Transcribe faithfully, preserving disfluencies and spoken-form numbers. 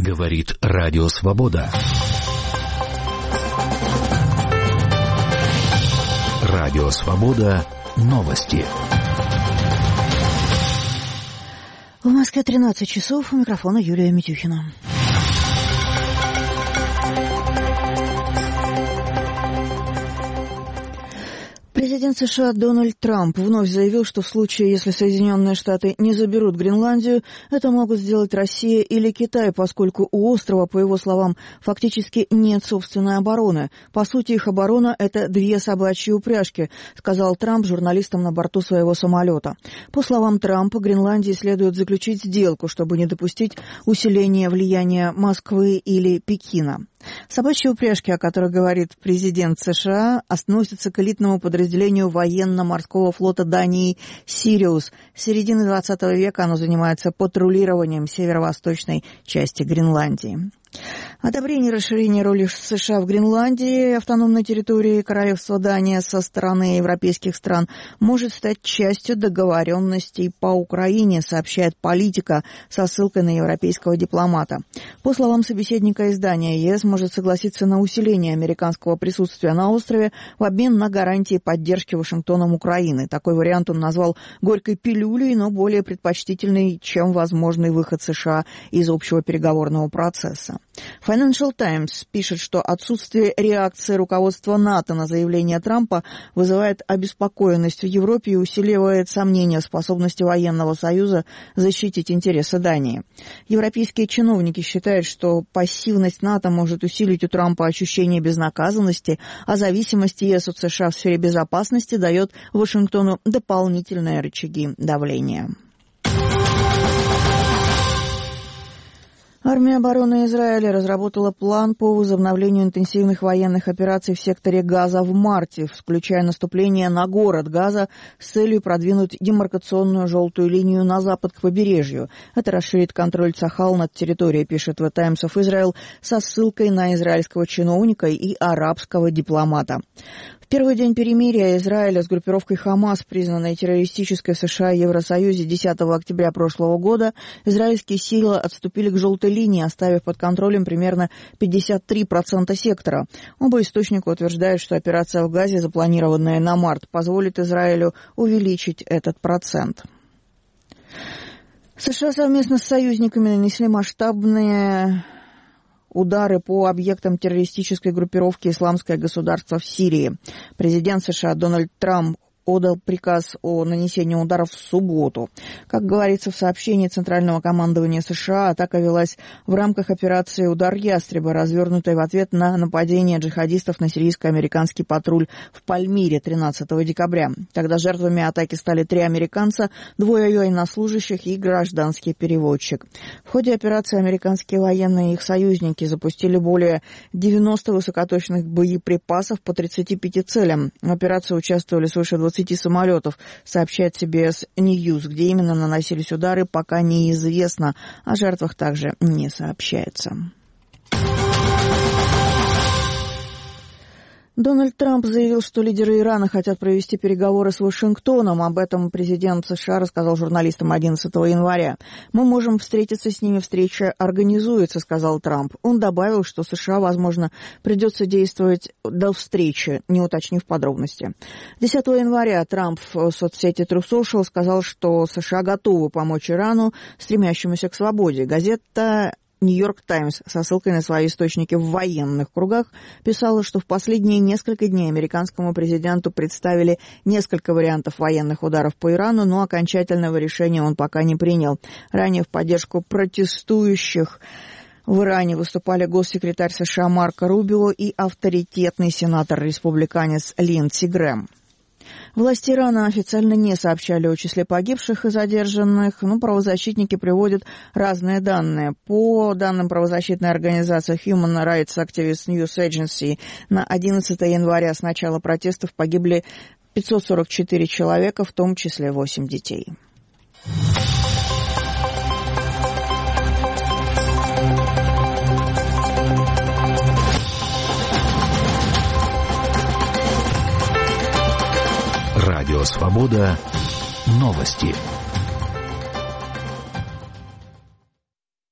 Говорит Радио Свобода. Радио Свобода. Новости. В Москве тринадцать часов. У микрофона Юлия Митюхина. Президент США Дональд Трамп вновь заявил, что в случае, если Соединенные Штаты не заберут Гренландию, это могут сделать Россия или Китай, поскольку у острова, по его словам, фактически нет собственной обороны. По сути, их оборона – это две собачьи упряжки, сказал Трамп журналистам на борту своего самолета. По словам Трампа, Гренландии следует заключить сделку, чтобы не допустить усиления влияния Москвы или Пекина. Собачьи упряжки, о которых говорит президент США, относятся к элитному подразделению военно-морского флота Дании «Сириус». С середины двадцатого века оно занимается патрулированием северо-восточной части Гренландии. Одобрение расширения роли США в Гренландии, автономной территории Королевства Дания со стороны европейских стран, может стать частью договоренностей по Украине, сообщает «Политика» со ссылкой на европейского дипломата. По словам собеседника издания, ЕС может согласиться на усиление американского присутствия на острове в обмен на гарантии поддержки Вашингтоном Украины. Такой вариант он назвал горькой пилюлей, но более предпочтительный, чем возможный выход США из общего переговорного процесса. Financial Times пишет, что отсутствие реакции руководства НАТО на заявление Трампа вызывает обеспокоенность в Европе и усиливает сомнения в способности военного союза защитить интересы Дании. Европейские чиновники считают, что пассивность НАТО может усилить у Трампа ощущение безнаказанности, а зависимость ЕС от США в сфере безопасности дает Вашингтону дополнительные рычаги давления. Армия обороны Израиля разработала план по возобновлению интенсивных военных операций в секторе Газа в марте, включая наступление на город Газа с целью продвинуть демаркационную желтую линию на запад к побережью. Это расширит контроль Цахал над территорией, пишет The Times of Israel, со ссылкой на израильского чиновника и арабского дипломата. В первый день перемирия Израиля с группировкой Хамас, признанной террористической в США и Евросоюзе десятого октября прошлого года, израильские силы отступили к желтой линии, оставив под контролем примерно пятьдесят три процента сектора. Оба источника утверждают, что операция в Газе, запланированная на март, позволит Израилю увеличить этот процент. США совместно с союзниками нанесли масштабные удары по объектам террористической группировки «Исламское государство» в Сирии. Президент США Дональд Трамп отдал приказ о нанесении ударов в субботу. Как говорится в сообщении Центрального командования США, атака велась в рамках операции «Удар ястреба», развернутой в ответ на нападение джихадистов на сирийско-американский патруль в Пальмире тринадцатого декабря. Тогда жертвами атаки стали три американца, двое военнослужащих и гражданский переводчик. В ходе операции американские военные и их союзники запустили более девяноста высокоточных боеприпасов по тридцати пяти целям. В операции участвовали свыше двадцати самолетов, сообщает си би эс News. Где именно наносились удары, пока неизвестно. О жертвах также не сообщается. Дональд Трамп заявил, что лидеры Ирана хотят провести переговоры с Вашингтоном. Об этом президент США рассказал журналистам одиннадцатого января. «Мы можем встретиться с ними, встреча организуется», — сказал Трамп. Он добавил, что США, возможно, придется действовать до встречи, не уточнив подробности. десятого января Трамп в соцсети True Social сказал, что США готовы помочь Ирану, стремящемуся к свободе. Газета «Нью-Йорк Таймс» со ссылкой на свои источники в военных кругах писала, что в последние несколько дней американскому президенту представили несколько вариантов военных ударов по Ирану, но окончательного решения он пока не принял. Ранее в поддержку протестующих в Иране выступали госсекретарь США Марко Рубио и авторитетный сенатор-республиканец Линдси Грэм. Власти Ирана официально не сообщали о числе погибших и задержанных, но правозащитники приводят разные данные. По данным правозащитной организации Human Rights Activist News Agency, на одиннадцатого января с начала протестов погибли пятьсот сорок четыре человека, в том числе восемь детей. Радио Свобода. Новости.